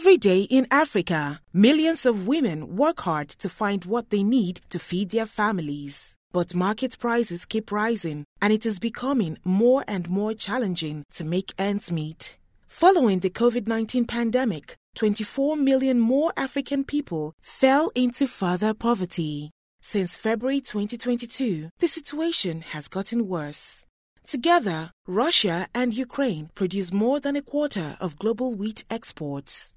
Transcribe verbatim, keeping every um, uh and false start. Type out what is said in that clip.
Every day in Africa, millions of women work hard to find what they need to feed their families. But market prices keep rising, and it is becoming more and more challenging to make ends meet. Following the COVID nineteen pandemic, twenty-four million more African people fell into further poverty. Since February twenty twenty-two, the situation has gotten worse. Together, Russia and Ukraine produce more than a quarter of global wheat exports.